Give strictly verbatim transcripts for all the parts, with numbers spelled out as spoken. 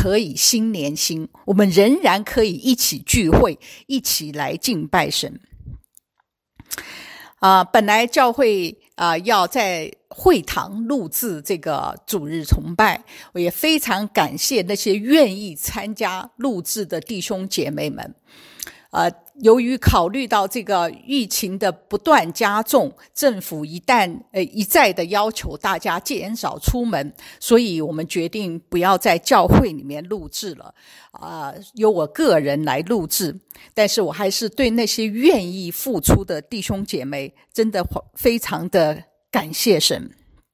可以心连心，我们仍然可以一起聚会，一起来敬拜神。啊、呃，本来教会啊、呃、要在会堂录制这个主日崇拜，我也非常感谢那些愿意参加录制的弟兄姐妹们。呃，由于考虑到这个疫情的不断加重，政府一旦呃一再的要求大家减少出门，所以我们决定不要在教会里面录制了，啊、呃，由我个人来录制。但是我还是对那些愿意付出的弟兄姐妹，真的非常的感谢神。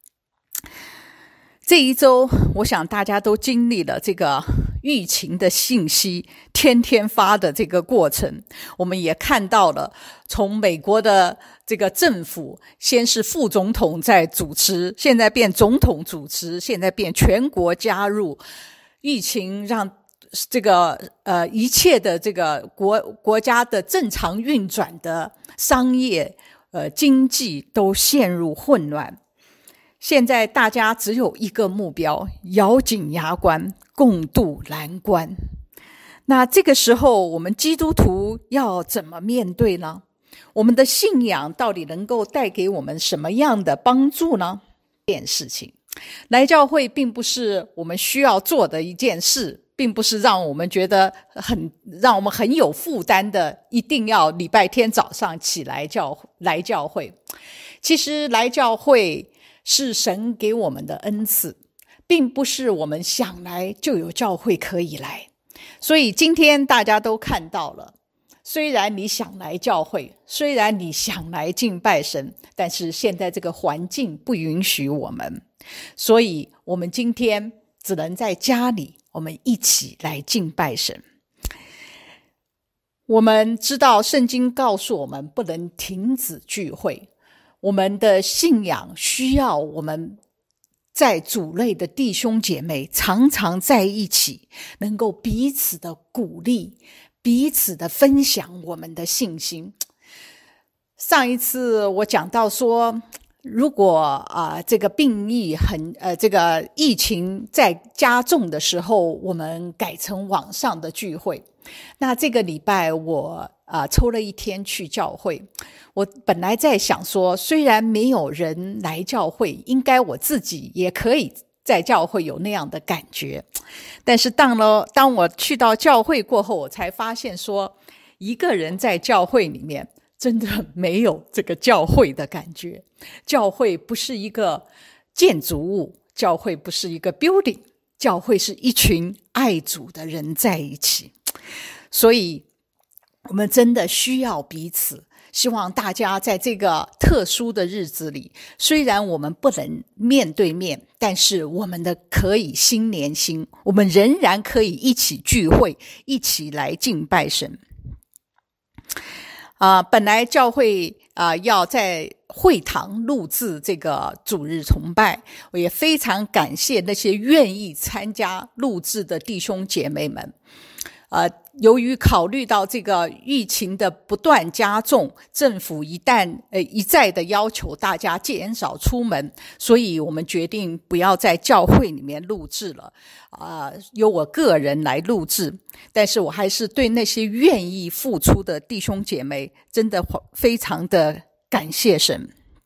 这一周，我想大家都经历了这个疫情的信息天天发的这个过程，我们也看到了从美国的这个政府，先是副总统在主持，现在变总统主持，现在变全国加入，疫情让这个呃一切的这个国国家的正常运转的商业呃经济都陷入混乱。现在大家只有一个目标，咬紧牙关，共度难关。那这个时候，我们基督徒要怎么面对呢？我们的信仰到底能够带给我们什么样的帮助呢？这件事情，来教会并不是我们需要做的一件事，并不是让我们觉得很让我们很有负担的，一定要礼拜天早上起来教来教会。其实来教会是神给我们的恩赐，并不是我们想来就有教会可以来。所以今天大家都看到了，虽然你想来教会，虽然你想来敬拜神，但是现在这个环境不允许我们，所以我们今天只能在家里，我们一起来敬拜神。我们知道圣经告诉我们不能停止聚会，我们的信仰需要我们在主内的弟兄姐妹常常在一起，能够彼此的鼓励，彼此的分享我们的信心。上一次我讲到说，如果啊、呃、这个病疫很呃这个疫情在加重的时候，我们改成网上的聚会。那这个礼拜我啊、呃、抽了一天去教会。我本来在想说，虽然没有人来教会，应该我自己也可以在教会有那样的感觉。但是当了当我去到教会过后，我才发现说，一个人在教会里面真的没有这个教会的感觉。教会不是一个建筑物，教会不是一个 building， 教会是一群爱主的人在一起。所以我们真的需要彼此，希望大家在这个特殊的日子里，虽然我们不能面对面，但是我们的可以心连心，我们仍然可以一起聚会，一起来敬拜神。啊、呃，本来教会啊、呃、要在会堂录制这个主日崇拜，我也非常感谢那些愿意参加录制的弟兄姐妹们。呃，由于考虑到这个疫情的不断加重，政府一旦呃一再的要求大家减少出门，所以我们决定不要在教会里面录制了，啊、呃，由我个人来录制。但是我还是对那些愿意付出的弟兄姐妹，真的非常的感谢神。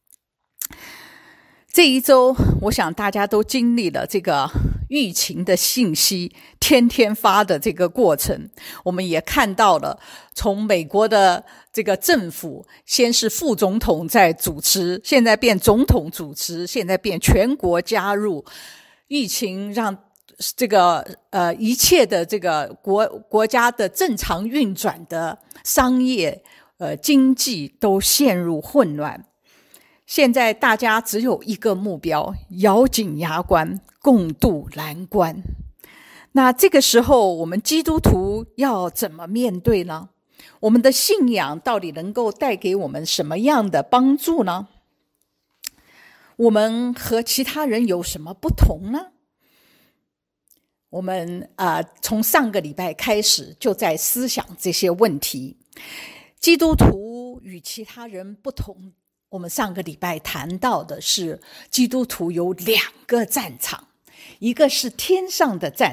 这一周，我想大家都经历了这个疫情的信息天天发的这个过程，我们也看到了从美国的这个政府，先是副总统在主持，现在变总统主持，现在变全国加入，疫情让这个呃一切的这个国国家的正常运转的商业呃经济都陷入混乱。现在大家只有一个目标，咬紧牙关，共度难关。那这个时候，我们基督徒要怎么面对呢？我们的信仰到底能够带给我们什么样的帮助呢？我们和其他人有什么不同呢？我们啊、呃，从上个礼拜开始就在思想这些问题。基督徒与其他人不同，我们上个礼拜谈到的是，基督徒有两个战场，一个是天上的战场，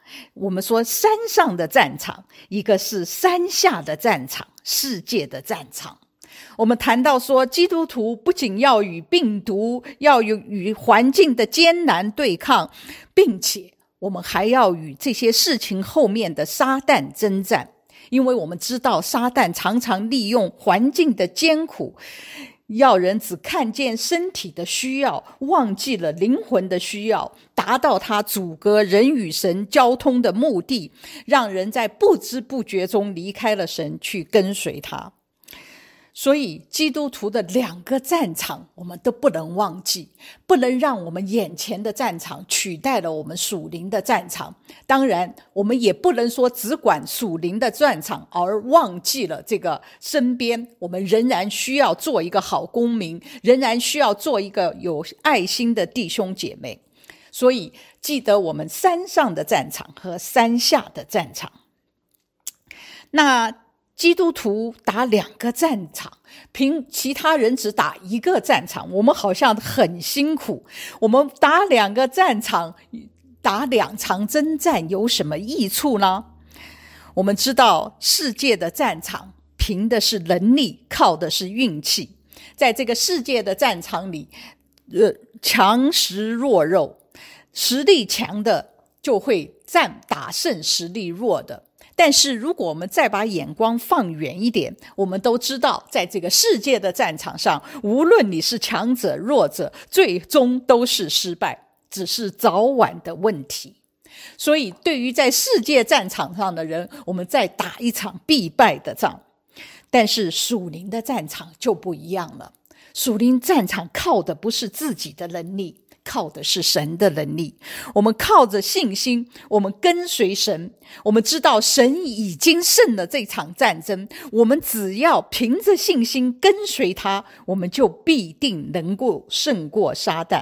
我们说山上的战场，一个是山下的战场，世界的战场。我们谈到说，基督徒不仅要与病毒，要与环境的艰难对抗，并且我们还要与这些事情后面的撒旦征战。因为我们知道撒旦常常利用环境的艰苦，要人只看见身体的需要，忘记了灵魂的需要，达到他阻隔人与神交通的目的，让人在不知不觉中离开了神，去跟随他。所以基督徒的两个战场我们都不能忘记，不能让我们眼前的战场取代了我们属灵的战场。当然我们也不能说只管属灵的战场而忘记了这个身边，我们仍然需要做一个好公民，仍然需要做一个有爱心的弟兄姐妹。所以记得我们山上的战场和山下的战场。那基督徒打两个战场，凭其他人只打一个战场，我们好像很辛苦。我们打两个战场，打两场征战有什么益处呢？我们知道世界的战场凭的是能力，靠的是运气。在这个世界的战场里，呃，强食弱肉，实力强的就会战打胜实力弱的。但是如果我们再把眼光放远一点，我们都知道在这个世界的战场上，无论你是强者弱者，最终都是失败，只是早晚的问题。所以对于在世界战场上的人，我们再打一场必败的仗。但是属灵的战场就不一样了，属灵战场靠的不是自己的能力，靠的是神的能力。我们靠着信心，我们跟随神，我们知道神已经胜了这场战争，我们只要凭着信心跟随他，我们就必定能够胜过撒旦。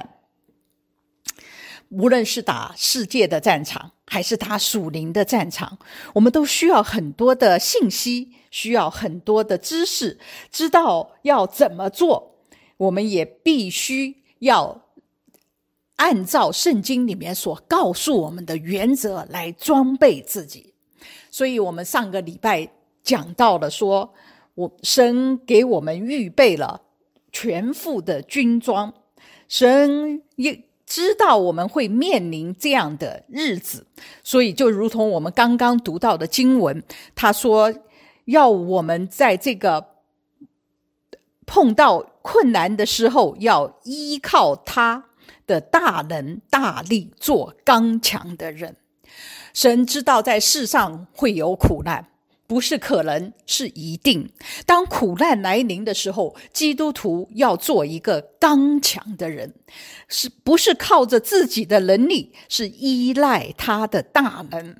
无论是打世界的战场还是打属灵的战场，我们都需要很多的信息，需要很多的知识，知道要怎么做。我们也必须要按照圣经里面所告诉我们的原则来装备自己。所以我们上个礼拜讲到了说，我神给我们预备了全副的军装，神也知道我们会面临这样的日子，所以就如同我们刚刚读到的经文，他说要我们在这个碰到困难的时候，要依靠他的大能大力，做刚强的人。神知道在世上会有苦难，不是可能，是一定。当苦难来临的时候，基督徒要做一个刚强的人，是不是靠着自己的能力，是依赖他的大能。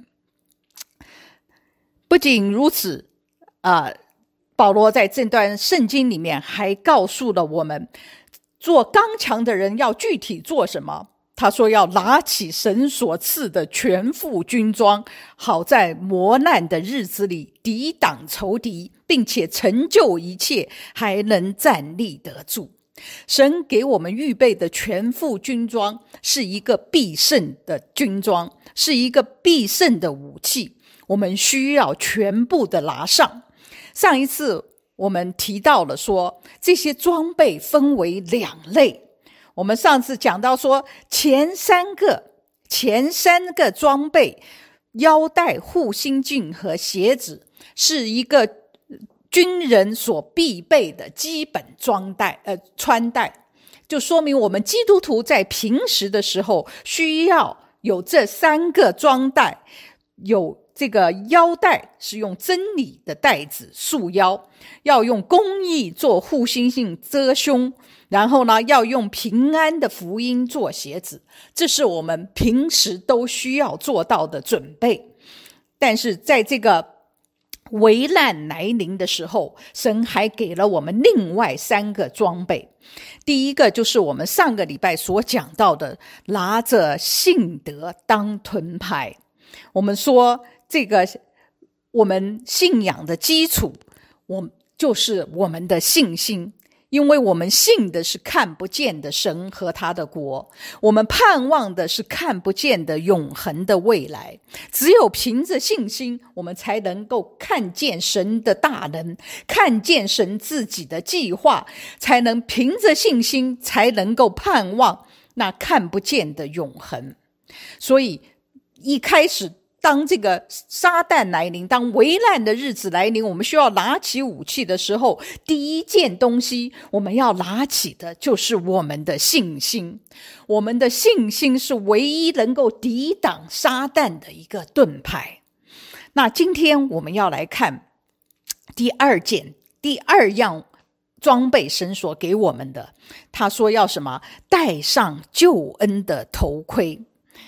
不仅如此，呃，保罗在这段圣经里面还告诉了我们，做刚强的人要具体做什么。他说要拿起神所赐的全副军装，好在磨难的日子里抵挡仇敌，并且成就一切，还能站立得住。神给我们预备的全副军装是一个必胜的军装，是一个必胜的武器，我们需要全部的拿上。上一次我们提到了说，这些装备分为两类。我们上次讲到说，前三个前三个装备，腰带、护心镜和鞋子，是一个军人所必备的基本装带呃穿戴，就说明我们基督徒在平时的时候需要有这三个装带。有这个腰带是用真理的带子束腰，要用公义做护心镜遮胸，然后呢，要用平安的福音做鞋子，这是我们平时都需要做到的准备。但是在这个危难来临的时候，神还给了我们另外三个装备。第一个就是我们上个礼拜所讲到的，拿着信德当盾牌。我们说这个我们信仰的基础，我就是我们的信心。 因为我们信的是看不见的神和他的国，我们盼望的是看不见的永恒的未来。只有凭着信心，我们才能够看见神的大能，看见神自己的计划，才能凭着信心才能够盼望那看不见的永恒。所以一开始当这个撒旦来临，当危难的日子来临，我们需要拿起武器的时候，第一件东西我们要拿起的就是我们的信心。我们的信心是唯一能够抵挡撒旦的一个盾牌。那今天我们要来看第二件，第二样装备神所给我们的，他说要什么？戴上救恩的头盔。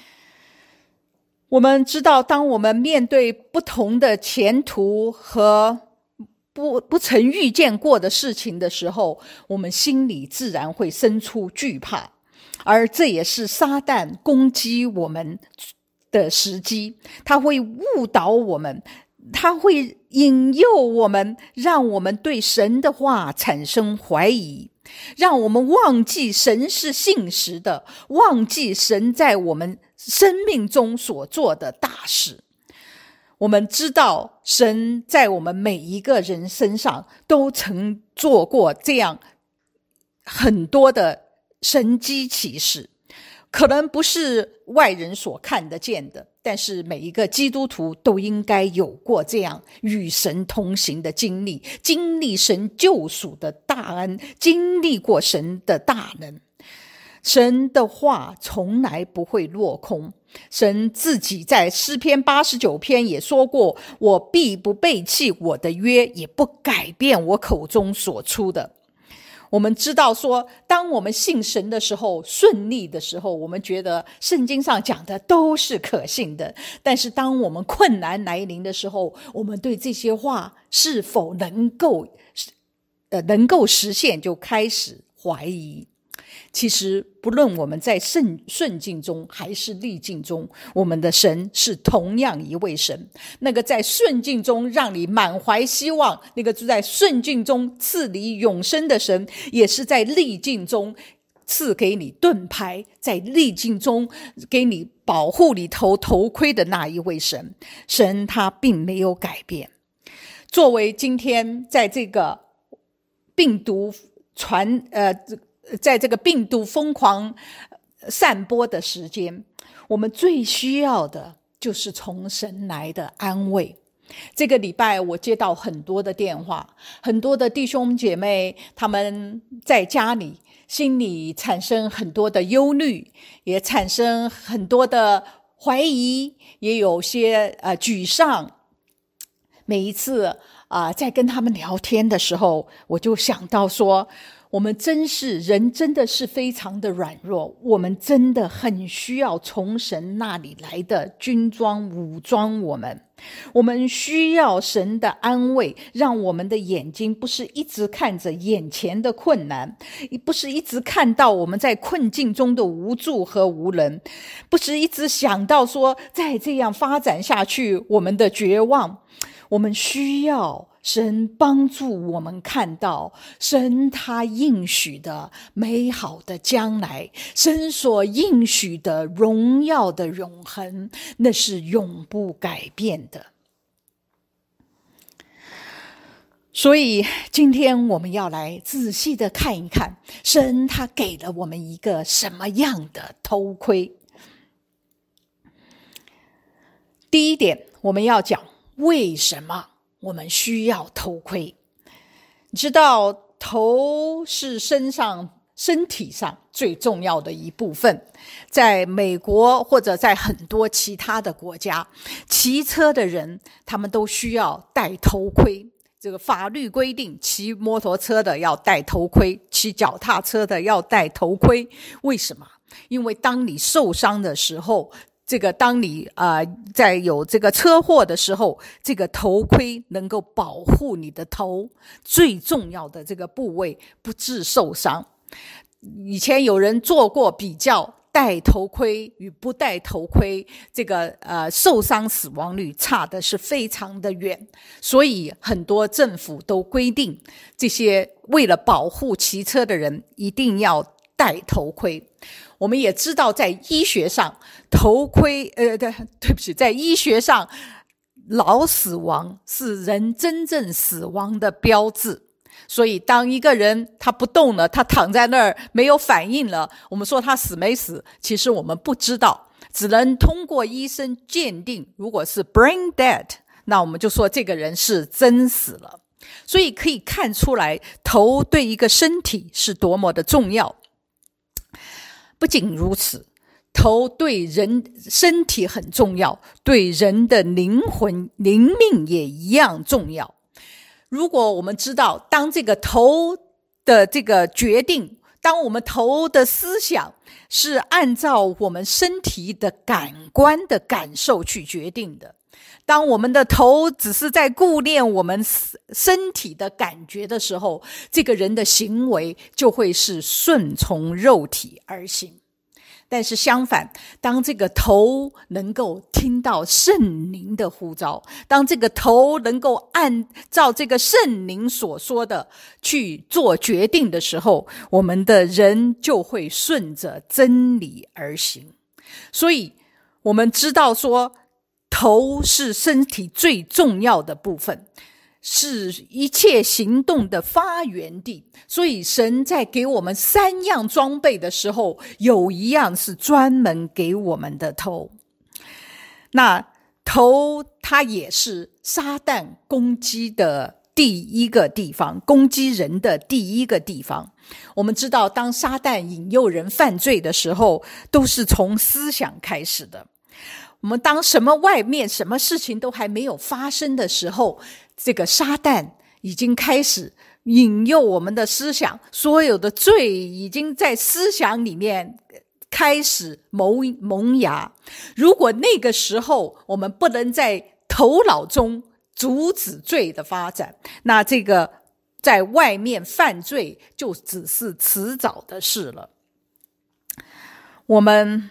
我们知道，当我们面对不同的前途和不不曾遇见过的事情的时候，我们心里自然会生出惧怕，而这也是撒旦攻击我们的时机。他会误导我们，他会引诱我们，让我们对神的话产生怀疑，让我们忘记神是信实的，忘记神在我们生命中所做的大事。我们知道神在我们每一个人身上都曾做过这样很多的神迹奇事，可能不是外人所看得见的，但是每一个基督徒都应该有过这样与神同行的经历，经历神救赎的大恩，经历过神的大能。神的话从来不会落空，神自己在诗篇八十九篇也说过，我必不背弃我的约，也不改变我口中所出的。我们知道说，当我们信神的时候，顺利的时候，我们觉得圣经上讲的都是可信的，但是当我们困难来临的时候，我们对这些话是否能够呃能够实现就开始怀疑。其实不论我们在顺顺境中还是逆境中，我们的神是同样一位神。那个在顺境中让你满怀希望，那个在顺境中赐你永生的神，也是在逆境中赐给你盾牌，在逆境中给你保护你头头盔的那一位神。神他并没有改变。作为今天在这个病毒传呃在这个病毒疯狂散播的时间，我们最需要的就是从神来的安慰。这个礼拜我接到很多的电话，很多的弟兄姐妹他们在家里心里产生很多的忧虑，也产生很多的怀疑，也有些呃沮丧。每一次啊、呃，在跟他们聊天的时候，我就想到说，我们真是人真的是非常的软弱，我们真的很需要从神那里来的军装武装我们。我们需要神的安慰，让我们的眼睛不是一直看着眼前的困难，不是一直看到我们在困境中的无助和无能，不是一直想到说再这样发展下去我们的绝望。我们需要神帮助我们看到神他应许的美好的将来，神所应许的荣耀的永恒，那是永不改变的。所以今天我们要来仔细的看一看，神他给了我们一个什么样的头盔。第一点，我们要讲为什么我们需要头盔。你知道头是身上身体上最重要的一部分，在美国或者在很多其他的国家，骑车的人他们都需要戴头盔。这个法律规定，骑摩托车的要戴头盔，骑脚踏车的要戴头盔。为什么？因为当你受伤的时候，这个当你呃在有这个车祸的时候，这个头盔能够保护你的头最重要的这个部位不致受伤。以前有人做过比较， 戴头盔与不戴头盔这个呃受伤死亡率差的是非常的远，所以很多政府都规定这些为了保护骑车的人一定要戴头盔。我们也知道在医学上头盔呃对对不起在医学上脑死亡是人真正死亡的标志，所以当一个人他不动了，他躺在那儿没有反应了，我们说他死没死，其实我们不知道，只能通过医生鉴定，如果是 brain dead， 那我们就说这个人是真死了。所以可以看出来头对一个身体是多么的重要。不仅如此，头对人身体很重要，对人的灵魂灵命也一样重要。如果我们知道当这个头的这个决定，当我们头的思想是按照我们身体的感官的感受去决定的，当我们的头只是在顾念我们身体的感觉的时候，这个人的行为就会是顺从肉体而行。但是相反，当这个头能够听到圣灵的呼召，当这个头能够按照这个圣灵所说的去做决定的时候，我们的人就会顺着真理而行。所以我们知道说头是身体最重要的部分，是一切行动的发源地，所以神在给我们三样装备的时候，有一样是专门给我们的头。那头它也是撒旦攻击的第一个地方，攻击人的第一个地方。我们知道当撒旦引诱人犯罪的时候，都是从思想开始的。我们当什么外面什么事情都还没有发生的时候，这个撒旦已经开始引诱我们的思想，所有的罪已经在思想里面开始萌萌芽。如果那个时候我们不能在头脑中阻止罪的发展，那这个在外面犯罪就只是迟早的事了。我们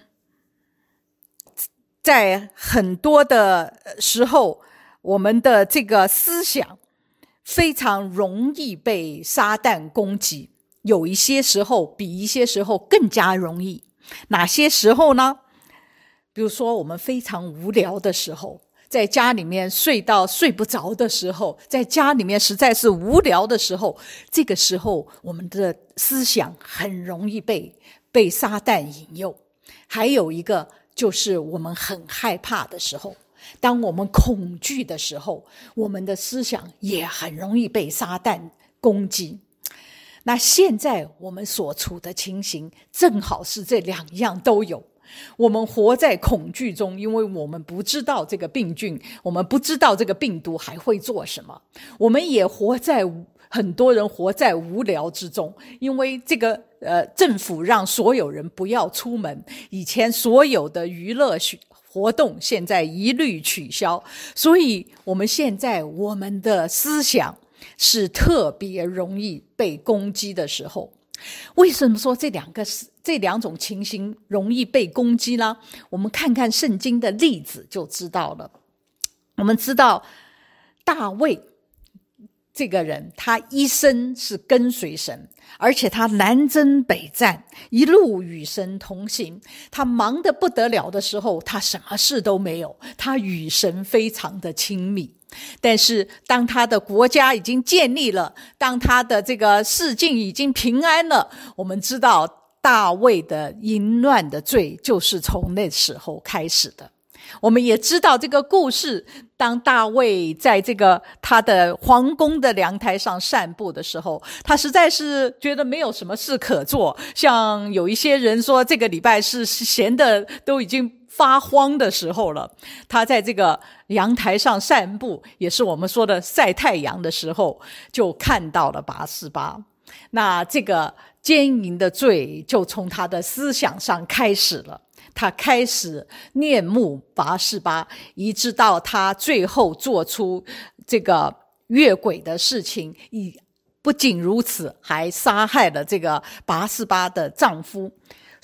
在很多的时候，我们的这个思想非常容易被撒旦攻击，有一些时候比一些时候更加容易。哪些时候呢？比如说我们非常无聊的时候，在家里面睡到睡不着的时候，在家里面实在是无聊的时候，这个时候我们的思想很容易被被撒旦引诱。还有一个就是我们很害怕的时候，当我们恐惧的时候，我们的思想也很容易被撒旦攻击。那现在我们所处的情形正好是这两样都有。我们活在恐惧中，因为我们不知道这个病菌，我们不知道这个病毒还会做什么。我们也活在很多人活在无聊之中，因为这个呃，政府让所有人不要出门，以前所有的娱乐活动现在一律取消，所以我们现在我们的思想是特别容易被攻击的时候。为什么说这两个这两种情形容易被攻击呢？我们看看圣经的例子就知道了。我们知道大卫这个人，他一生是跟随神，而且他南征北战，一路与神同行。他忙得不得了的时候，他什么事都没有，他与神非常的亲密。但是当他的国家已经建立了，当他的这个世境已经平安了，我们知道大卫的淫乱的罪就是从那时候开始的。我们也知道这个故事，当大卫在这个他的皇宫的阳台上散步的时候，他实在是觉得没有什么事可做，像有一些人说这个礼拜是闲的都已经发慌的时候了，他在这个阳台上散步，也是我们说的晒太阳的时候，就看到了拔示巴。那这个奸淫的罪就从他的思想上开始了，他开始念慕拔示巴，一直到他最后做出这个越轨的事情，不仅如此，还杀害了这个拔示巴的丈夫。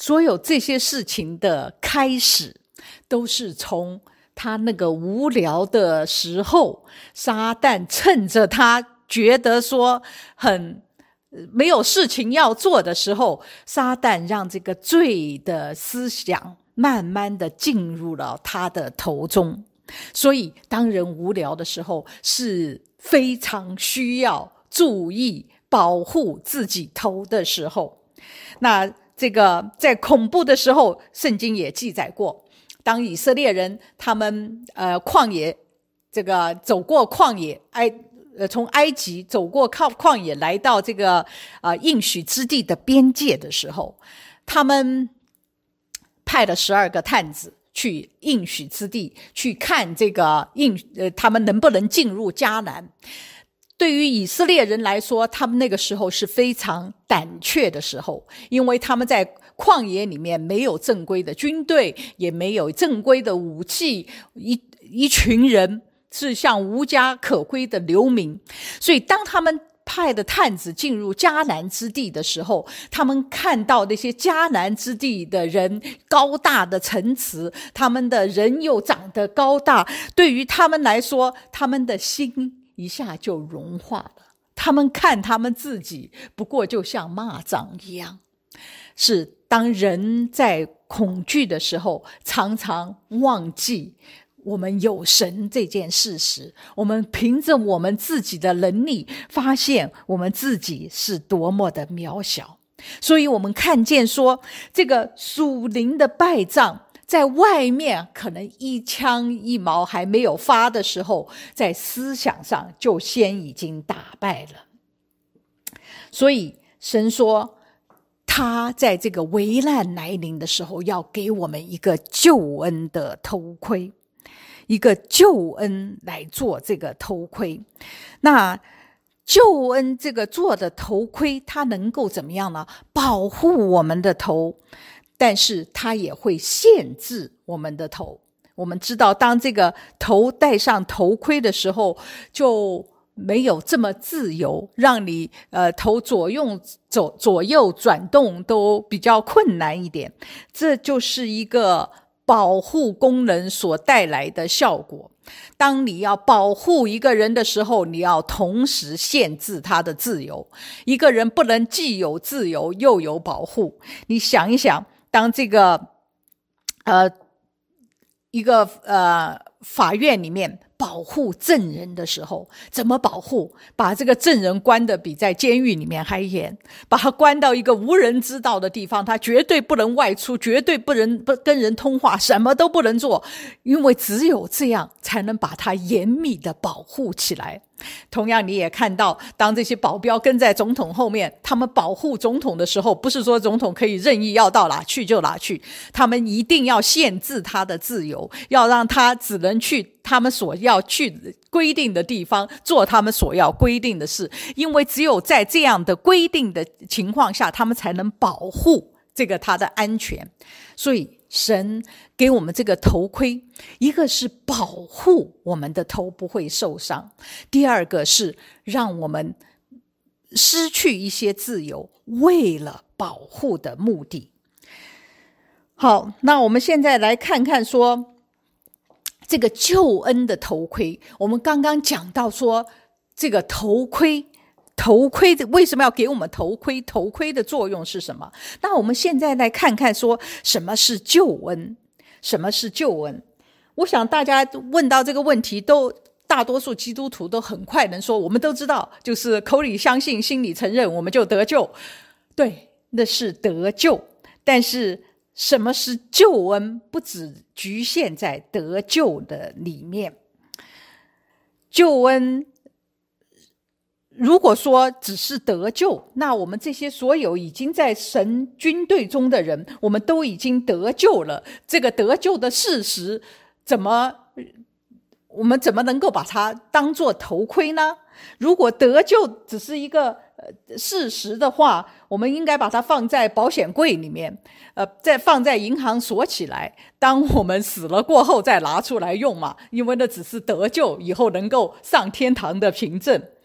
所有这些事情的开始都是从他那个无聊的时候，撒旦趁着他觉得说很没有事情要做的时候，撒旦让这个罪的思想慢慢的进入了他的头中。所以当人无聊的时候，是非常需要注意保护自己头的时候。那这个在恐怖的时候，圣经也记载过，当以色列人他们呃旷野这个走过旷野埃呃从埃及走过靠旷野来到这个呃应许之地的边界的时候，他们派了十二个探子去应许之地去看这个应呃他们能不能进入迦南。对于以色列人来说，他们那个时候是非常胆怯的时候，因为他们在旷野里面没有正规的军队，也没有正规的武器，一一群人是像无家可归的流民。所以当他们派的探子进入迦南之地的时候，他们看到那些迦南之地的人高大的城池，他们的人又长得高大，对于他们来说，他们的心一下就融化了。他们看他们自己不过就像蚂蚱一样。是当人在恐惧的时候，常常忘记我们有神这件事实，我们凭着我们自己的能力发现我们自己是多么的渺小。所以我们看见说，这个属灵的败仗在外面可能一枪一矛还没有发的时候，在思想上就先已经打败了。所以神说，他在这个危难来临的时候，要给我们一个救恩的头盔，一个救恩来做这个头盔。那救恩这个做的头盔，它能够怎么样呢？保护我们的头，但是它也会限制我们的头。我们知道，当这个头戴上头盔的时候，就没有这么自由，让你呃头左右左左右转动都比较困难一点。这就是一个保护功能所带来的效果。当你要保护一个人的时候，你要同时限制他的自由。一个人不能既有自由又有保护。你想一想，当这个呃一个呃法院里面保护证人的时候，怎么保护？把这个证人关得比在监狱里面还严，把他关到一个无人知道的地方，他绝对不能外出，绝对不能不跟人通话，什么都不能做，因为只有这样才能把他严密的保护起来。同样你也看到，当这些保镖跟在总统后面，他们保护总统的时候，不是说总统可以任意要到哪去就哪去，他们一定要限制他的自由，要让他只能去他们所要去规定的地方，做他们所要规定的事，因为只有在这样的规定的情况下，他们才能保护这个他的安全。所以神给我们这个头盔，一个是保护我们的头不会受伤，第二个是让我们失去一些自由，为了保护的目的。好，那我们现在来看看说这个救恩的头盔。我们刚刚讲到说，这个头盔头盔为什么要给我们头盔？头盔的作用是什么？那我们现在来看看说，什么是救恩？什么是救恩？我想大家问到这个问题，都大多数基督徒都很快能说，我们都知道，就是口里相信，心里承认，我们就得救。对，那是得救。但是什么是救恩？不只局限在得救的里面。救恩如果说只是得救，那我们这些所有已经在神军队中的人，我们都已经得救了。这个得救的事实，怎么我们怎么能够把它当作头盔呢？如果得救只是一个呃事实的话，我们应该把它放在保险柜里面，呃，再放在银行锁起来，当我们死了过后再拿出来用嘛，因为那只是得救以后能够上天堂的凭证。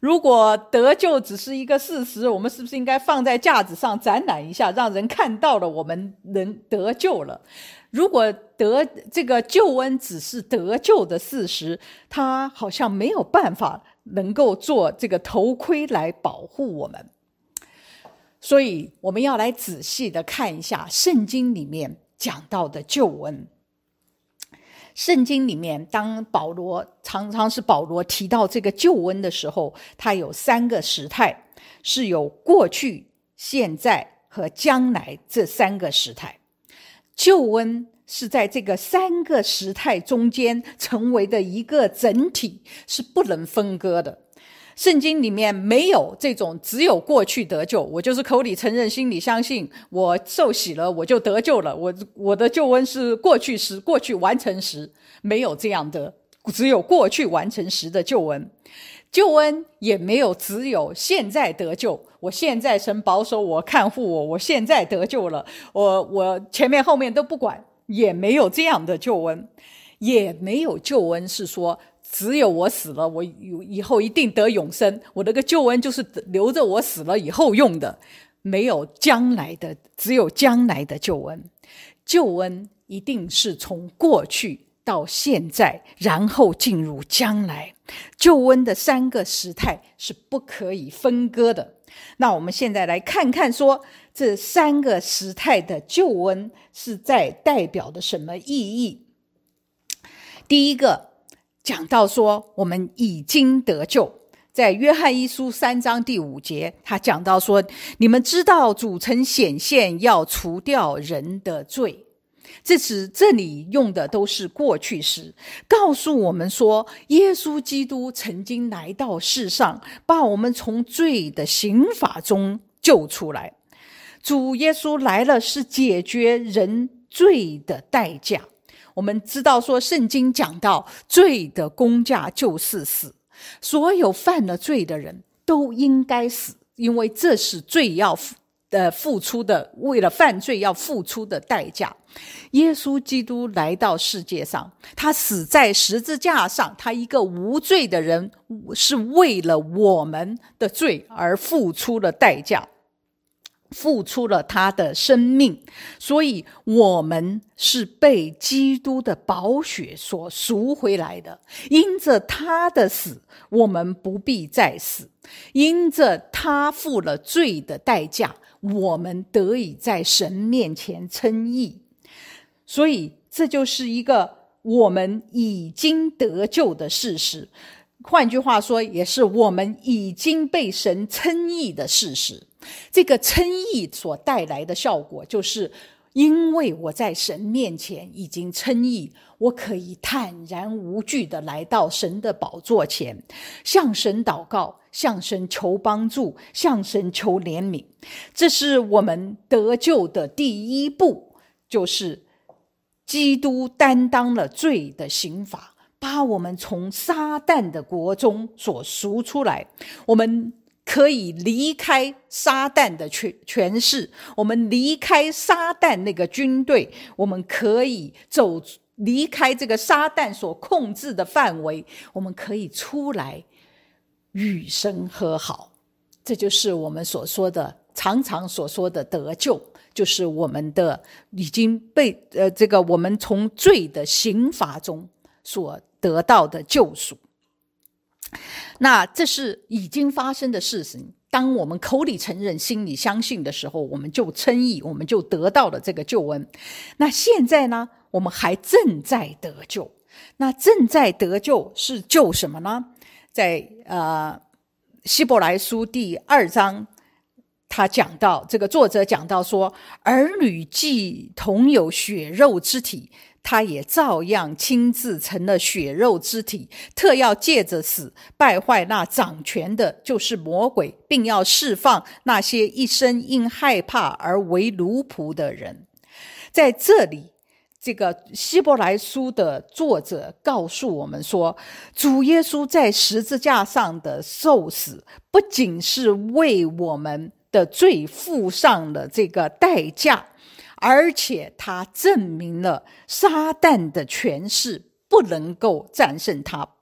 如果得救只是一个事实，我们是不是应该放在架子上展览一下，让人看到了我们能得救了？如果得这个救恩只是得救的事实，它好像没有办法能够做这个头盔来保护我们。所以我们要来仔细的看一下圣经里面讲到的救恩。圣经里面当保罗常常是保罗提到这个救恩的时候，他有三个时态，是有过去、现在和将来这三个时态。救恩是在这个三个时态中间成为的一个整体，是不能分割的。圣经里面没有这种只有过去得救，我就是口里承认心里相信，我受洗了我就得救了，我我的救恩是过去时，过去完成时，没有这样的只有过去完成时的救恩。救恩也没有只有现在得救，我现在神保守我看护我，我现在得救了，我我前面后面都不管，也没有这样的救恩。也没有救恩是说只有我死了我以后一定得永生，我这个救恩就是留着我死了以后用的，没有将来的，只有将来的救恩。救恩一定是从过去到现在，然后进入将来。救恩的三个时态是不可以分割的。那我们现在来看看说这三个时态的救恩是在代表的什么意义。第一个讲到说我们已经得救，在约翰一书三章第五节，他讲到说，你们知道主曾显现要除掉人的罪。这是这里用的都是过去时，告诉我们说耶稣基督曾经来到世上，把我们从罪的刑罚中救出来。主耶稣来了是解决人罪的代价。我们知道说圣经讲到罪的工价就是死，所有犯了罪的人都应该死，因为这是罪要呃付出的，为了犯罪要付出的代价。耶稣基督来到世界上，他死在十字架上，他一个无罪的人是为了我们的罪而付出了代价，付出了他的生命，所以我们是被基督的宝血所赎回来的。因着他的死，我们不必再死，因着他付了罪的代价，我们得以在神面前称义。所以这就是一个我们已经得救的事实，换句话说也是我们已经被神称义的事实。这个称义所带来的效果，就是因为我在神面前已经称义，我可以坦然无惧地来到神的宝座前，向神祷告，向神求帮助，向神求怜悯。这是我们得救的第一步，就是基督担当了罪的刑罚，把我们从撒旦的国中所赎出来。我们可以离开撒旦的权势，我们离开撒旦那个军队，我们可以走离开这个撒旦所控制的范围，我们可以出来与神和好。这就是我们所说的，常常所说的得救，就是我们的已经被呃这个我们从罪的刑罚中所得到的救赎。那这是已经发生的事情，当我们口里承认心里相信的时候，我们就称义，我们就得到了这个救恩。那现在呢，我们还正在得救。那正在得救是救什么呢？在呃希伯来书第二章，他讲到这个作者讲到说，儿女既同有血肉之体，他也照样亲自成了血肉之体，特要借着死败坏那掌权的，就是魔鬼，并要释放那些一生因害怕而为奴仆的人。在这里，这个希伯来书的作者告诉我们说，主耶稣在十字架上的受死，不仅是为我们的罪付上了这个代价，而且他证明了撒旦的权势不能够战胜他，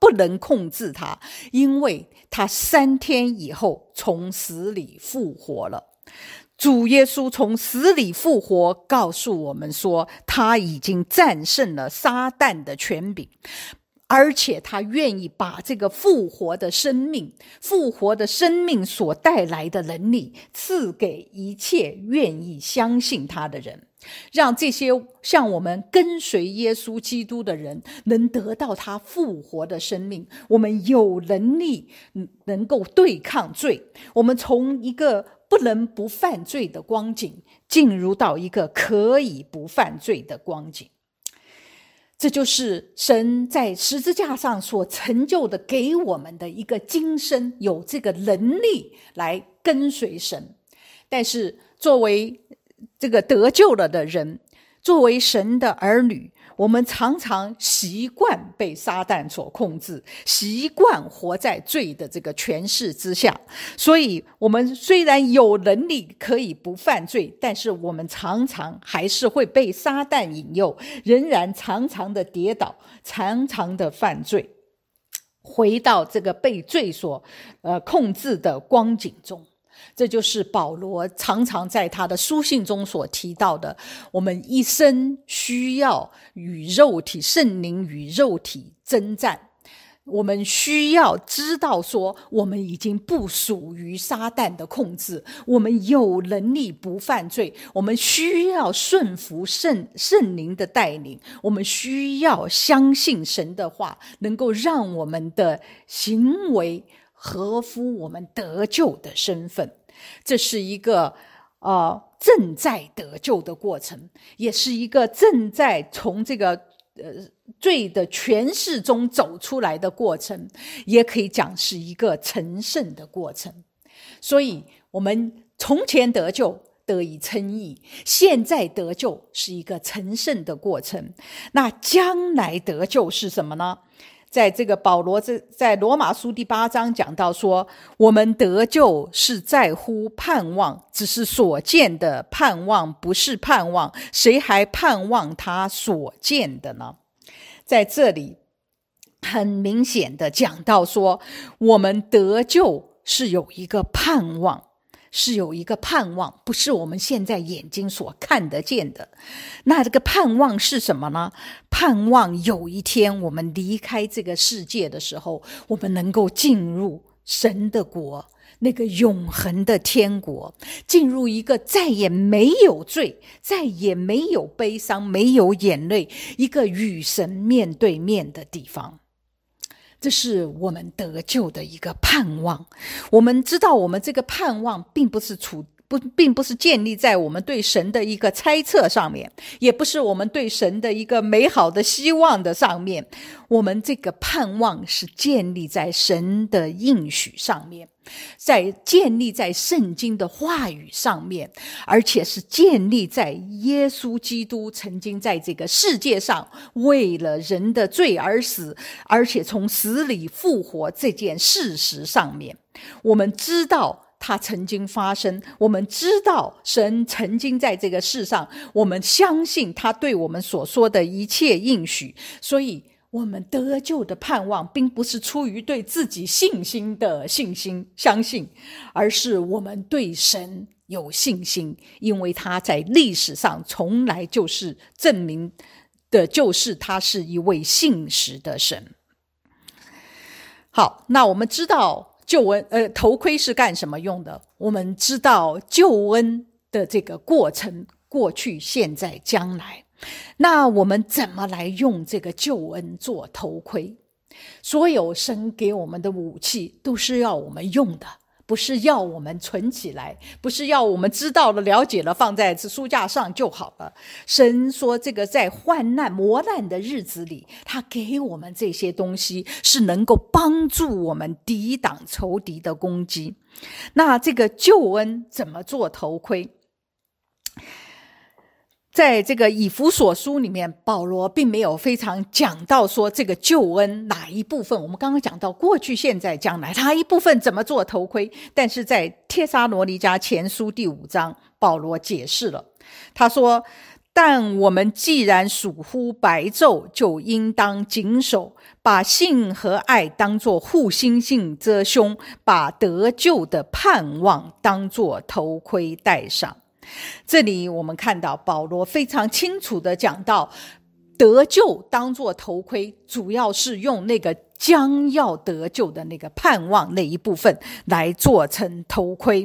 不能控制他，因为他三天以后从死里复活了。主耶稣从死里复活，告诉我们说，他已经战胜了撒旦的权柄，而且他愿意把这个复活的生命复活的生命所带来的能力赐给一切愿意相信他的人，让这些像我们跟随耶稣基督的人能得到他复活的生命。我们有能力能够对抗罪，我们从一个不能不犯罪的光景进入到一个可以不犯罪的光景。这就是神在十字架上所成就的，给我们的一个今生有这个能力来跟随神。但是作为这个得救了的人，作为神的儿女，我们常常习惯被撒旦所控制，习惯活在罪的这个权势之下。所以我们虽然有能力可以不犯罪，但是我们常常还是会被撒旦引诱，仍然常常的跌倒，常常的犯罪，回到这个被罪所呃控制的光景中。这就是保罗常常在他的书信中所提到的，我们一生需要与肉体圣灵与肉体征战，我们需要知道说，我们已经不属于撒旦的控制，我们有能力不犯罪，我们需要顺服圣圣灵的带领，我们需要相信神的话，能够让我们的行为合乎我们得救的身份。这是一个呃正在得救的过程，也是一个正在从这个呃罪的权势中走出来的过程，也可以讲是一个成圣的过程。所以我们从前得救得以称义，现在得救是一个成圣的过程。那将来得救是什么呢？在这个保罗在罗马书第八章讲到说，我们得救是在乎盼望，只是所见的盼望不是盼望，谁还盼望他所见的呢？在这里很明显的讲到说，我们得救是有一个盼望，是有一个盼望，不是我们现在眼睛所看得见的。那这个盼望是什么呢？盼望有一天我们离开这个世界的时候，我们能够进入神的国，那个永恒的天国，进入一个再也没有罪，再也没有悲伤，没有眼泪，一个与神面对面的地方。这是我们得救的一个盼望。我们知道我们这个盼望并不是处不并不是建立在我们对神的一个猜测上面，也不是我们对神的一个美好的希望的上面，我们这个盼望是建立在神的应许上面，在建立在圣经的话语上面，而且是建立在耶稣基督曾经在这个世界上为了人的罪而死，而且从死里复活这件事实上面。我们知道它曾经发生，我们知道神曾经在这个世上，我们相信他对我们所说的一切应许，所以我们得救的盼望并不是出于对自己信心的信心相信，而是我们对神有信心，因为他在历史上从来就是证明的就是他是一位信实的神。好，那我们知道救恩呃，头盔是干什么用的？我们知道救恩的这个过程，过去、现在、将来。那我们怎么来用这个救恩做头盔？所有神给我们的武器都是要我们用的，不是要我们存起来，不是要我们知道了了解了放在书架上就好了。神说这个在患难磨难的日子里，他给我们这些东西是能够帮助我们抵挡仇敌的攻击。那这个救恩怎么做头盔？在这个以弗所书里面，保罗并没有非常讲到说这个救恩哪一部分，我们刚刚讲到过去、现在、将来，哪一部分怎么做头盔，但是在帖撒罗尼迦前书第五章，保罗解释了，他说但我们既然属乎白昼，就应当谨守，把信和爱当作护心镜遮胸，把得救的盼望当作头盔戴上。这里我们看到保罗非常清楚地讲到，得救当作头盔，主要是用那个将要得救的那个盼望那一部分来做成头盔。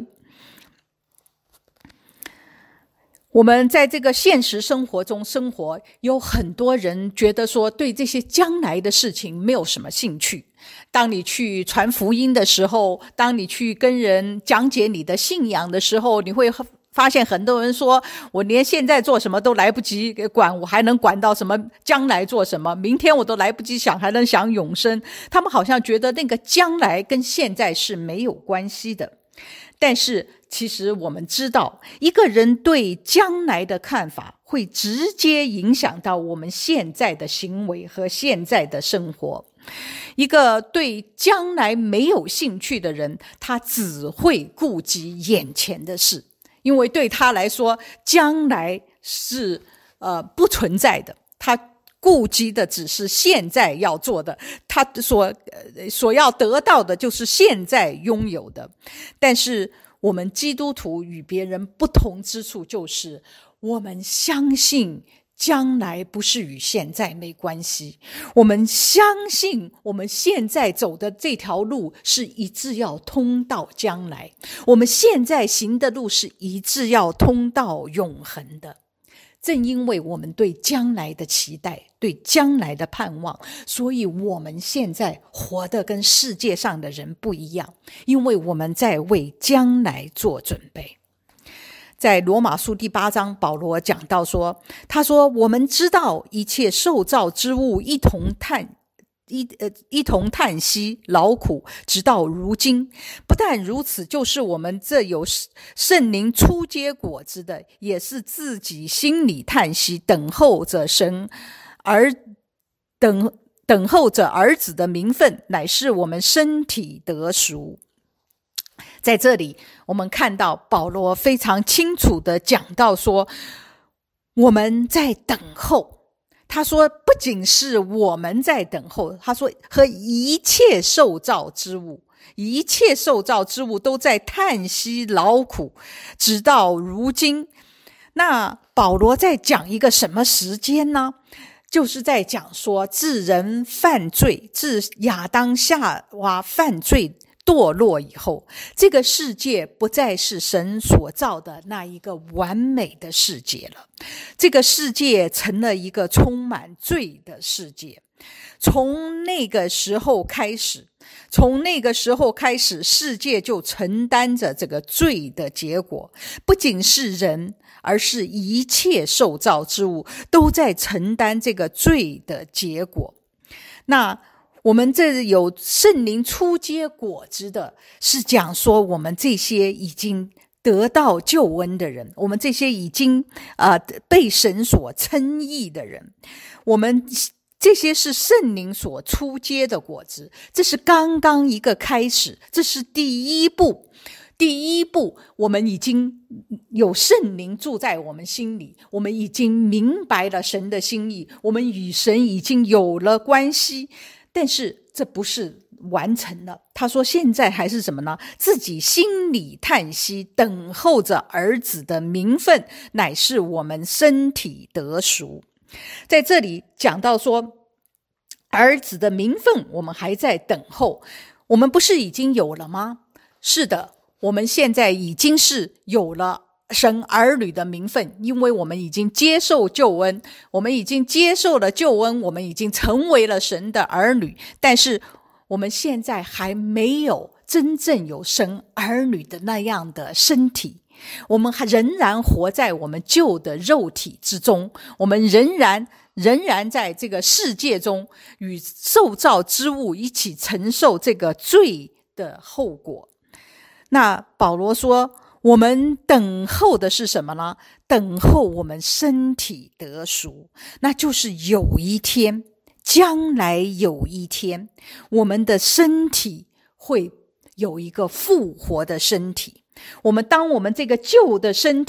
我们在这个现实生活中生活，有很多人觉得说对这些将来的事情没有什么兴趣。当你去传福音的时候，当你去跟人讲解你的信仰的时候，你会发现很多人说，我连现在做什么都来不及管，我还能管到什么将来做什么，明天我都来不及想，还能想永生。他们好像觉得那个将来跟现在是没有关系的。但是其实我们知道，一个人对将来的看法会直接影响到我们现在的行为和现在的生活。一个对将来没有兴趣的人，他只会顾及眼前的事，因为对他来说，将来是呃不存在的，他顾及的只是现在要做的，他所、呃、所要得到的就是现在拥有的。但是我们基督徒与别人不同之处，就是我们相信将来不是与现在没关系，我们相信我们现在走的这条路是一致要通到将来，我们现在行的路是一致要通到永恒的。正因为我们对将来的期待，对将来的盼望，所以我们现在活得跟世界上的人不一样，因为我们在为将来做准备。在罗马书第八章，保罗讲到说，他说我们知道一切受造之物一同叹一呃一同叹息劳苦，直到如今。不但如此，就是我们这有圣灵初结果子的，也是自己心里叹息，等候着神而等等候着儿子的名分，乃是我们身体得赎。在这里我们看到保罗非常清楚地讲到说，我们在等候。他说不仅是我们在等候，他说和一切受造之物，一切受造之物都在叹息劳苦，直到如今。那保罗在讲一个什么时间呢？就是在讲说，自人犯罪，自亚当夏娃犯罪堕落以后，这个世界不再是神所造的那一个完美的世界了，这个世界成了一个充满罪的世界。从那个时候开始从那个时候开始世界就承担着这个罪的结果，不仅是人，而是一切受造之物都在承担这个罪的结果。那我们这有圣灵初结果子的，是讲说我们这些已经得到救恩的人，我们这些已经、呃、被神所称义的人，我们这些是圣灵所初结的果子，这是刚刚一个开始，这是第一步。第一步，我们已经有圣灵住在我们心里，我们已经明白了神的心意，我们与神已经有了关系。但是这不是完成了，他说现在还是什么呢？自己心里叹息，等候着儿子的名分，乃是我们身体得赎。在这里讲到说，儿子的名分我们还在等候，我们不是已经有了吗？是的，我们现在已经是有了神儿女的名分，因为我们已经接受救恩，我们已经接受了救恩，我们已经成为了神的儿女。但是我们现在还没有真正有神儿女的那样的身体，我们还仍然活在我们旧的肉体之中，我们仍然仍然在这个世界中与受造之物一起承受这个罪的后果。那保罗说，我们等候的是什么呢？等候我们身体得赎，那就是有一天，将来有一天，我们的身体会有一个复活的身体。我们当我们这个旧的身体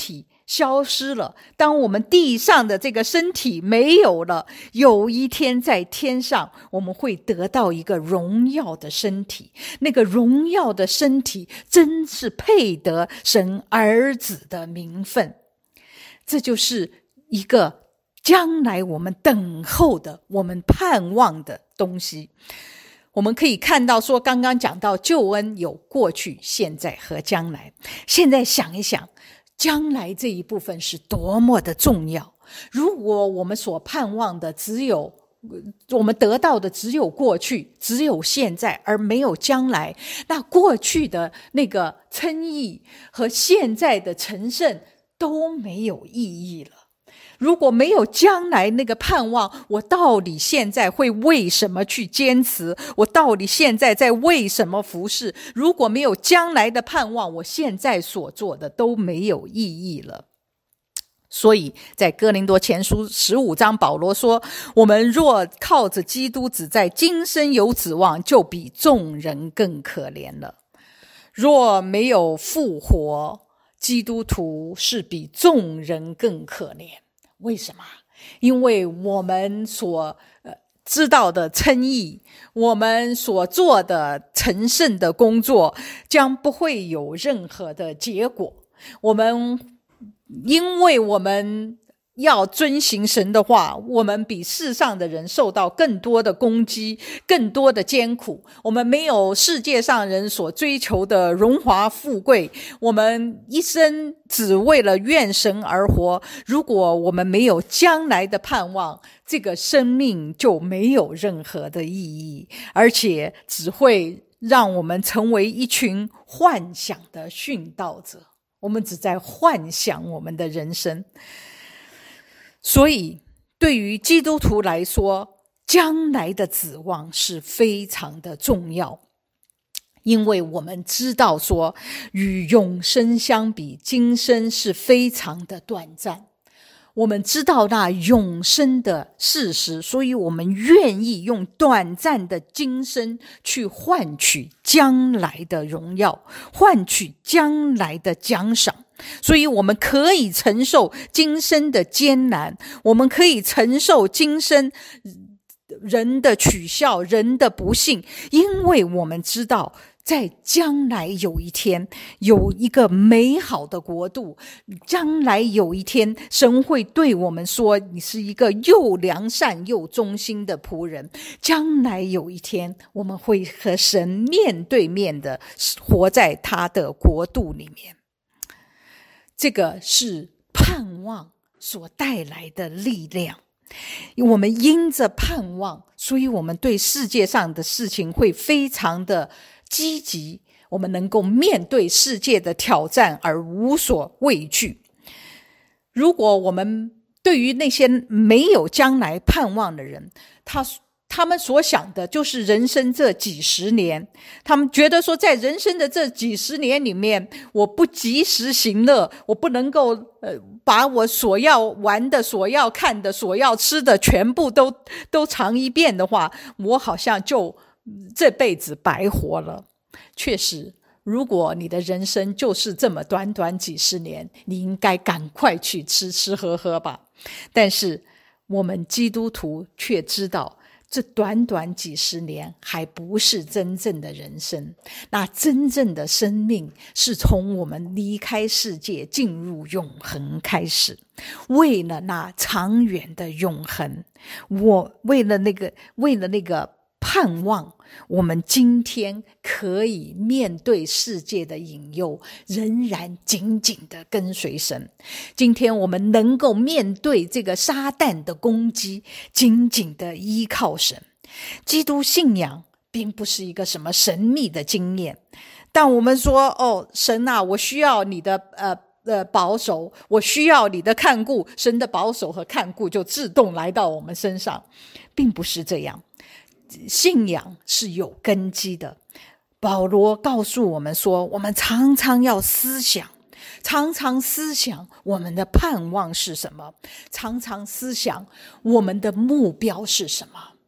消失了，当我们地上的这个身体没有了，有一天在天上我们会得到一个荣耀的身体，那个荣耀的身体真是配得神儿子的名分。这就是一个将来我们等候的，我们盼望的东西。我们可以看到说，刚刚讲到救恩有过去、现在和将来。现在想一想，将来这一部分是多么的重要。如果我们所盼望的只有我们得到的只有过去，只有现在，而没有将来，那过去的那个称义和现在的成圣都没有意义了。如果没有将来那个盼望，我到底现在会为什么去坚持？我到底现在在为什么服侍？如果没有将来的盼望，我现在所做的都没有意义了。所以在哥林多前书十五章，保罗说，我们若靠着基督只在今生有指望，就比众人更可怜了。若没有复活，基督徒是比众人更可怜。为什么？因为我们所、呃、知道的称义，我们所做的成圣的工作将不会有任何的结果。我们因为我们要遵行神的话，我们比世上的人受到更多的攻击，更多的艰苦。我们没有世界上人所追求的荣华富贵，我们一生只为了愿神而活。如果我们没有将来的盼望，这个生命就没有任何的意义，而且只会让我们成为一群幻想的殉道者。我们只在幻想我们的人生。所以对于基督徒来说，将来的指望是非常的重要，因为我们知道说，与永生相比，今生是非常的短暂。我们知道那永生的事实，所以我们愿意用短暂的今生去换取将来的荣耀，换取将来的奖赏。所以我们可以承受今生的艰难，我们可以承受今生人的取笑，人的不幸，因为我们知道在将来有一天有一个美好的国度，将来有一天神会对我们说，你是一个又良善又忠心的仆人。将来有一天我们会和神面对面的活在他的国度里面。这个是盼望所带来的力量。我们因着盼望，所以我们对世界上的事情会非常的积极，我们能够面对世界的挑战而无所畏惧。如果我们对于那些没有将来盼望的人，他他们所想的就是人生这几十年，他们觉得说，在人生的这几十年里面，我不及时行乐，我不能够呃把我所要玩的、所要看的、所要吃的全部都都尝一遍的话，我好像就这辈子白活了。确实，如果你的人生就是这么短短几十年，你应该赶快去吃吃喝喝吧。但是我们基督徒却知道，这短短几十年还不是真正的人生。那真正的生命是从我们离开世界进入永恒开始。为了那长远的永恒，我为了那个为了那个盼望，我们今天可以面对世界的引诱，仍然紧紧的跟随神。今天我们能够面对这个撒旦的攻击，紧紧的依靠神。基督信仰并不是一个什么神秘的经验，但我们说，哦，神啊，我需要你的呃呃保守，我需要你的看顾，神的保守和看顾就自动来到我们身上，并不是这样。信仰是有根基的。保罗告诉我们说，我们常常要思想，常常思想我们的盼望是什么，常常思想我们的目标是什么。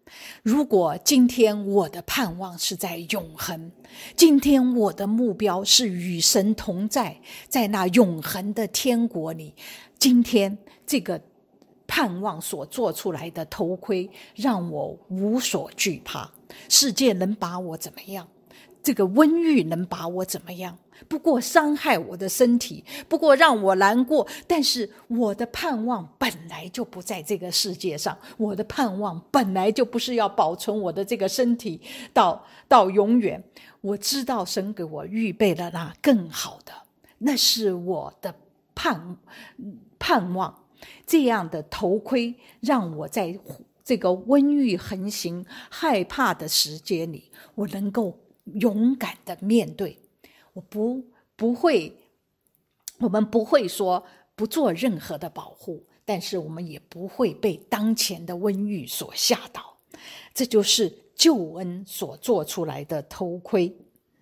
如果今天我的盼望是在永恒，今天我的目标是与神同在，在那永恒的天国里，今天这个盼望所做出来的头盔让我无所惧怕。世界能把我怎么样？这个瘟疫能把我怎么样？不过伤害我的身体，不过让我难过，但是我的盼望本来就不在这个世界上，我的盼望本来就不是要保存我的这个身体到到永远。我知道神给我预备了那更好的，那是我的盼盼望。这样的头盔让我在这个瘟疫横行害怕的时间里，我能够勇敢的面对。我不不会，我们不会说不做任何的保护，但是我们也不会被当前的瘟疫所吓倒。这就是救恩所做出来的头盔。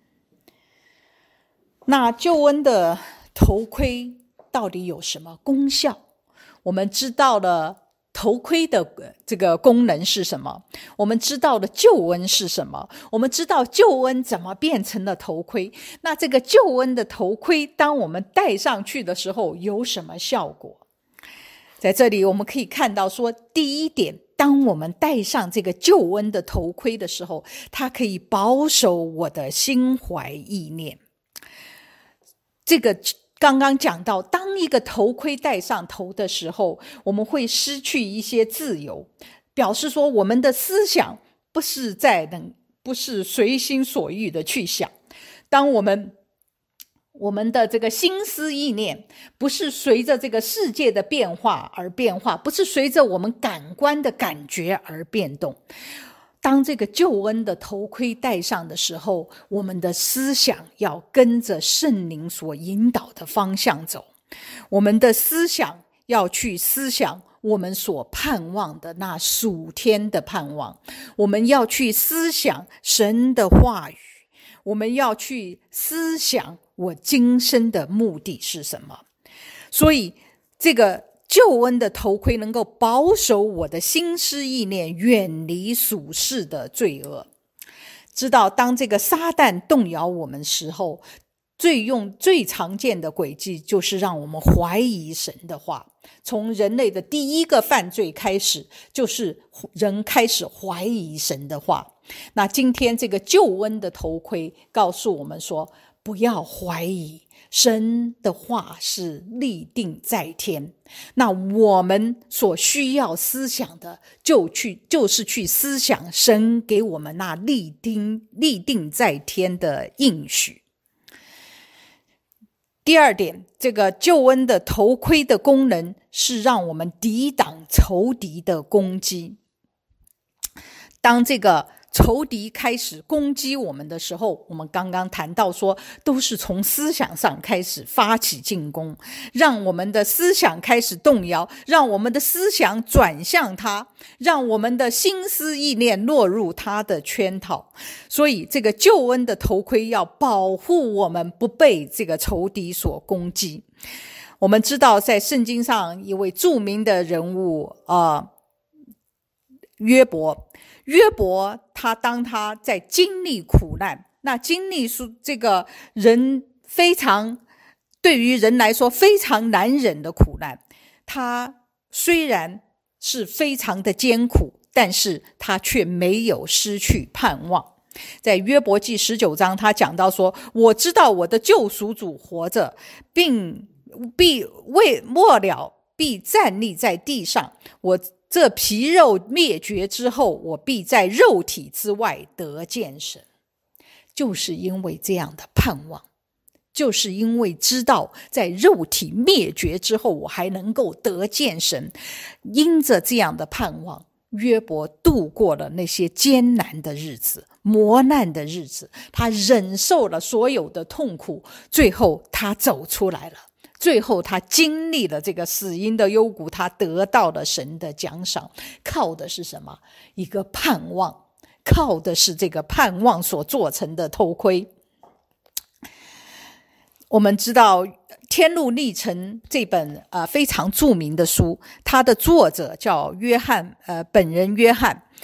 那救恩的头盔到底有什么功效？我们知道了头盔的这个功能是什么，我们知道了救恩是什么，我们知道救恩怎么变成了头盔。那这个救恩的头盔当我们戴上去的时候有什么效果？在这里我们可以看到说，第一点，当我们戴上这个救恩的头盔的时候，它可以保守我的心怀意念。这个刚刚讲到，当一个头盔戴上头的时候，我们会失去一些自由，表示说我们的思想不是在能不是随心所欲的去想。当我们我们的这个心思意念不是随着这个世界的变化而变化，不是随着我们感官的感觉而变动。当这个救恩的头盔戴上的时候，我们的思想要跟着圣灵所引导的方向走，我们的思想要去思想我们所盼望的那属天的盼望，我们要去思想神的话语，我们要去思想我今生的目的是什么。所以这个救恩的头盔能够保守我的心思意念，远离属世的罪恶。知道当这个撒旦动摇我们时候，最用最常见的诡计就是让我们怀疑神的话。从人类的第一个犯罪开始，就是人开始怀疑神的话。那今天这个救恩的头盔告诉我们说，不要怀疑，神的话是立定在天。那我们所需要思想的就去就是去思想神给我们那立定立定在天的应许。第二点，这个救恩的头盔的功能是让我们抵挡仇敌的攻击。当这个仇敌开始攻击我们的时候，我们刚刚谈到说，都是从思想上开始发起进攻，让我们的思想开始动摇，让我们的思想转向他，让我们的心思意念落入他的圈套。所以这个救恩的头盔要保护我们不被这个仇敌所攻击。我们知道在圣经上一位著名的人物呃，约伯约伯他当他在经历苦难，那经历这个人非常对于人来说非常难忍的苦难，他虽然是非常的艰苦，但是他却没有失去盼望。在约伯记十九章他讲到说，我知道我的救赎主活着，并必为末了必站立在地上，我这皮肉灭绝之后，我必在肉体之外得见神。就是因为这样的盼望，就是因为知道在肉体灭绝之后我还能够得见神，因着这样的盼望，约伯度过了那些艰难的日子，磨难的日子，他忍受了所有的痛苦，最后他走出来了，最后他经历了这个死荫的幽谷，他得到了神的奖赏。靠的是什么？一个盼望，靠的是这个盼望所做成的头盔。我们知道天路历程这本呃非常著名的书，它的作者叫约翰呃本人约翰。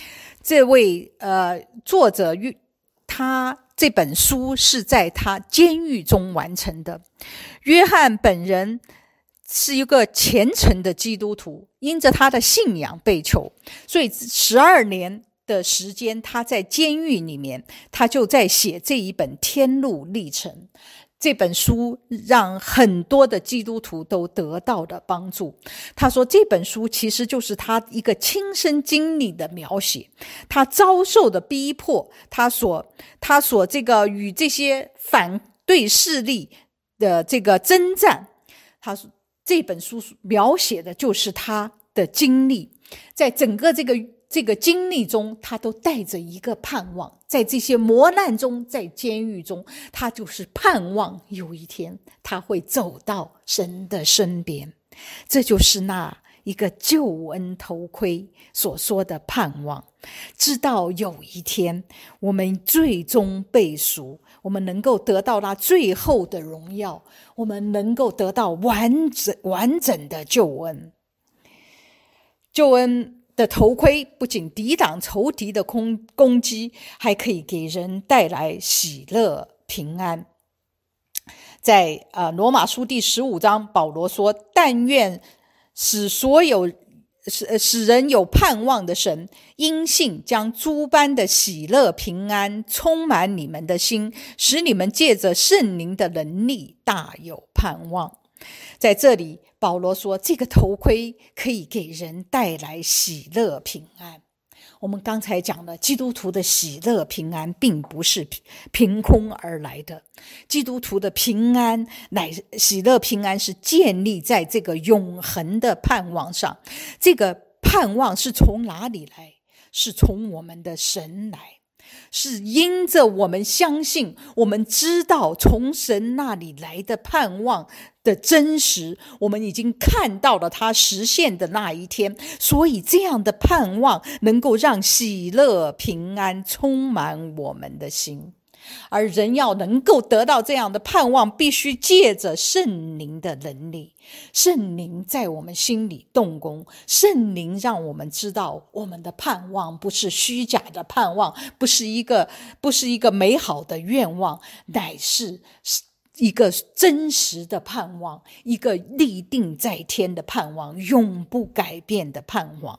这位呃作者他这本书是在他监狱中完成的。约翰本人是一个虔诚的基督徒，因着他的信仰被囚，所以十二年的时间他在监狱里面，他就在写这一本天路历程。这本书让很多的基督徒都得到了帮助。他说这本书其实就是他一个亲身经历的描写，他遭受的逼迫，他所他所这个与这些反对势力的这个征战，他说这本书描写的就是他的经历。在整个这个这个经历中，他都带着一个盼望，在这些磨难中，在监狱中，他就是盼望有一天他会走到神的身边。这就是那一个救恩头盔所说的盼望，知道有一天我们最终被赎，我们能够得到那最后的荣耀，我们能够得到完整完整的救恩。救恩的头盔不仅抵挡仇敌的攻攻击，还可以给人带来喜乐平安。在呃罗马书第十五章，保罗说：但愿使所有使使人有盼望的神，因信将诸般的喜乐平安充满你们的心，使你们借着圣灵的能力大有盼望。在这里保罗说，这个头盔可以给人带来喜乐平安。我们刚才讲了，基督徒的喜乐平安并不是凭空而来的，基督徒的平安乃喜乐平安是建立在这个永恒的盼望上。这个盼望是从哪里来？是从我们的神来，是因着我们相信，我们知道从神那里来的盼望的真实，我们已经看到了它实现的那一天，所以这样的盼望能够让喜乐平安充满我们的心。而人要能够得到这样的盼望，必须借着圣灵的能力。圣灵在我们心里动工，圣灵让我们知道我们的盼望不是虚假的盼望，不是一个不是一个美好的愿望，乃是一个真实的盼望，一个立定在天的盼望，永不改变的盼望。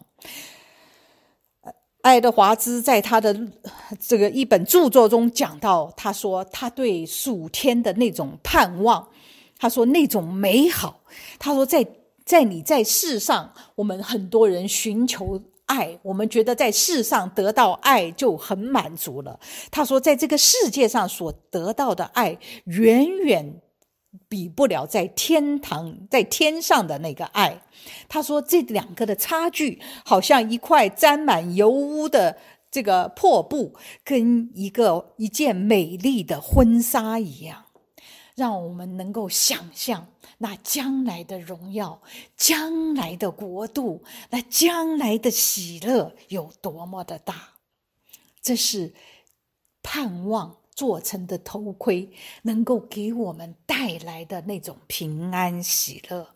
爱德华兹在他的这个一本著作中讲到，他说他对属天的那种盼望，他说那种美好，他说在在你在世上，我们很多人寻求爱，我们觉得在世上得到爱就很满足了。他说在这个世界上所得到的爱远远比不了在天堂在天上的那个爱。他说这两个的差距好像一块沾满油污的这个破布跟一个一件美丽的婚纱一样，让我们能够想象那将来的荣耀，将来的国度，那将来的喜乐有多么的大。这是盼望做成的头盔能够给我们带来的那种平安喜乐。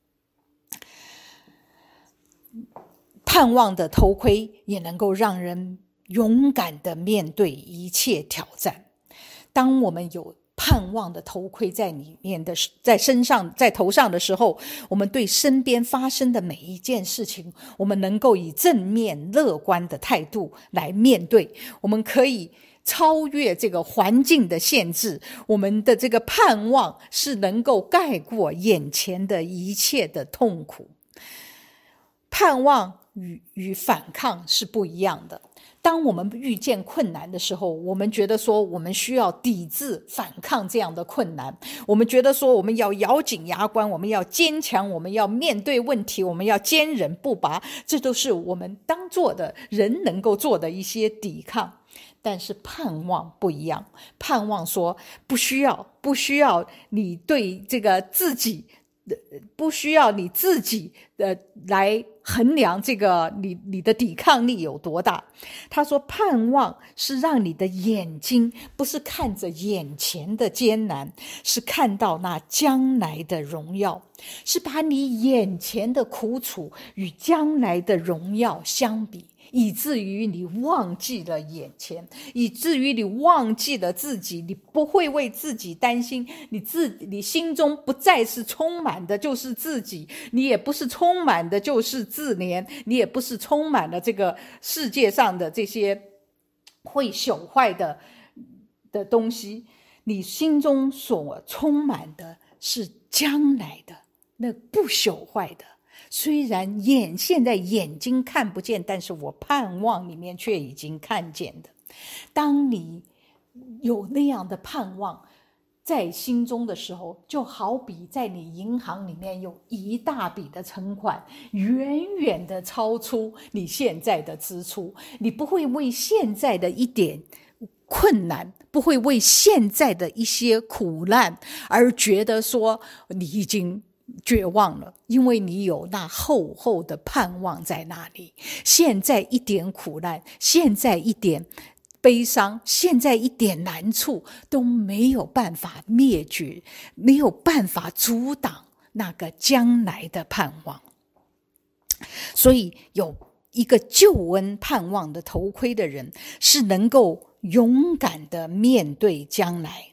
盼望的头盔也能够让人勇敢地面对一切挑战。当我们有盼望的头盔在里面的在身上在头上的时候，我们对身边发生的每一件事情，我们能够以正面乐观的态度来面对，我们可以超越这个环境的限制，我们的这个盼望是能够盖过眼前的一切的痛苦。盼望与与反抗是不一样的。当我们遇见困难的时候，我们觉得说我们需要抵制反抗这样的困难，我们觉得说我们要咬紧牙关，我们要坚强，我们要面对问题，我们要坚韧不拔，这都是我们当做的人能够做的一些抵抗。但是盼望不一样，盼望说不需要不需要你对这个自己不需要你自己的来衡量这个你你的抵抗力有多大。他说盼望是让你的眼睛不是看着眼前的艰难，是看到那将来的荣耀，是把你眼前的苦楚与将来的荣耀相比， 以至于你忘记了眼前，以至于你忘记了自己，你不会为自己担心，你自你心中不再是充满的就是自己，你也不是充满的就是自怜，你也不是充满了这个世界上的这些会朽坏的的东西，你心中所充满的是将来的那不朽坏的，虽然眼现在眼睛看不见，但是我盼望里面却已经看见的。当你有那样的盼望在心中的时候，就好比在你银行里面有一大笔的存款，远远的超出你现在的支出，你不会为现在的一点困难，不会为现在的一些苦难而觉得说你已经绝望了，因为你有那厚厚的盼望在那里。现在一点苦难，现在一点悲伤，现在一点难处都没有办法灭绝，没有办法阻挡那个将来的盼望。所以有一个救恩盼望的头盔的人，是能够勇敢的面对将来。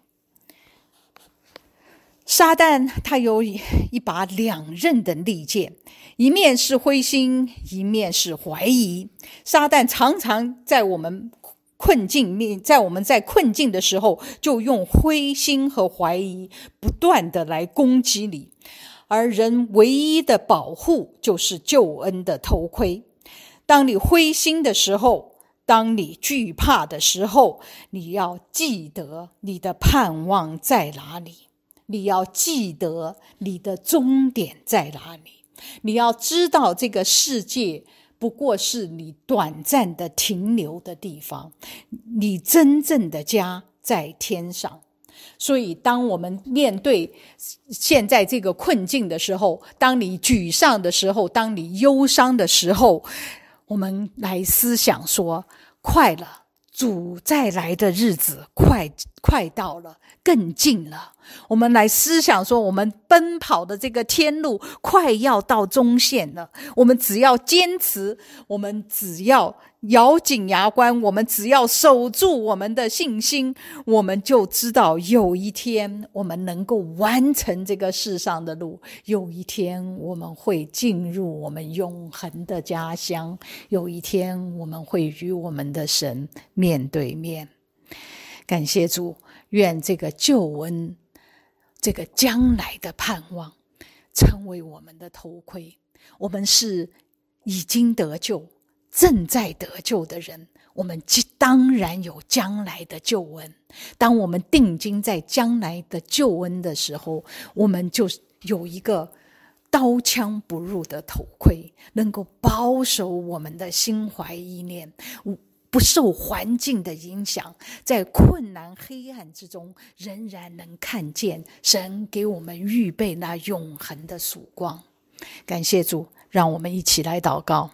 撒旦他有一把两刃的利剑，一面是灰心，一面是怀疑。撒旦常常在我们困境，在我们在困境的时候，就用灰心和怀疑不断的来攻击你，而人唯一的保护就是救恩的头盔。当你灰心的时候，当你惧怕的时候，你要记得你的盼望在哪里，你要记得你的终点在哪里，你要知道这个世界不过是你短暂的停留的地方，你真正的家在天上。所以当我们面对现在这个困境的时候，当你沮丧的时候，当你忧伤的时候，我们来思想说，快了，主再来的日子快快到了，更近了。我们来思想说，我们奔跑的这个天路快要到终线了，我们只要坚持，我们只要咬紧牙关，我们只要守住我们的信心，我们就知道有一天我们能够完成这个世上的路，有一天我们会进入我们永恒的家乡，有一天我们会与我们的神面对面。感谢主，愿这个救恩，这个将来的盼望成为我们的头盔。我们是已经得救，正在得救的人，我们当然有将来的救恩。当我们定睛在将来的救恩的时候，我们就有一个刀枪不入的头盔，能够保守我们的心怀意念，不受环境的影响，在困难黑暗之中仍然能看见神给我们预备那永恒的曙光。感谢主，让我们一起来祷告。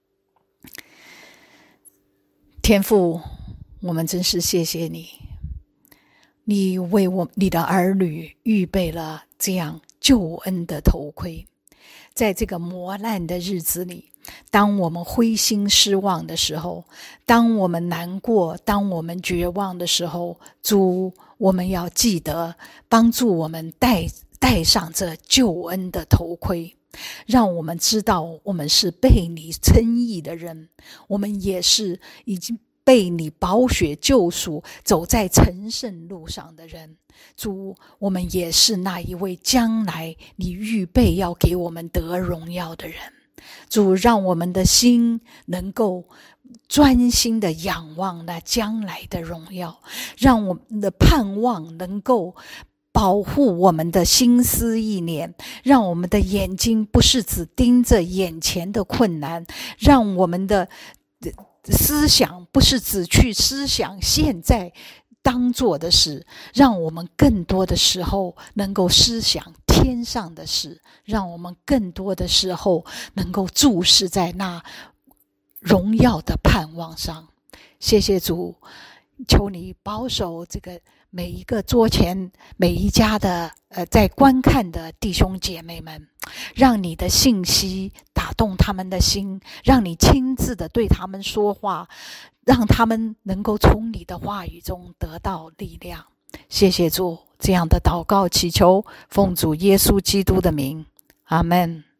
天父，我们真是谢谢你，你为我你的儿女预备了这样救恩的头盔。在这个磨难的日子里，当我们灰心失望的时候，当我们难过，当我们绝望的时候，主，我们要记得帮助我们戴戴上这救恩的头盔，让我们知道我们是被你称义的人，我们也是已经被你宝血救赎，走在成圣路上的人。主，我们也是那一位将来你预备要给我们得荣耀的人。主，让我们的心能够专心的仰望那将来的荣耀，让我们的盼望能够保护我们的心思意念，让我们的眼睛不是只盯着眼前的困难，让我们的思想不是只去思想现在当做的事，让我们更多的时候能够思想天上的事，让我们更多的时候能够注视在那荣耀的盼望上。谢谢主， 求你保守这个每一个桌前每一家的呃在观看的弟兄姐妹们，让你的信息打动他们的心，让你亲自的对他们说话，让他们能够从你的话语中得到力量。谢谢主，这样的祷告祈求奉主耶稣基督的名，阿们。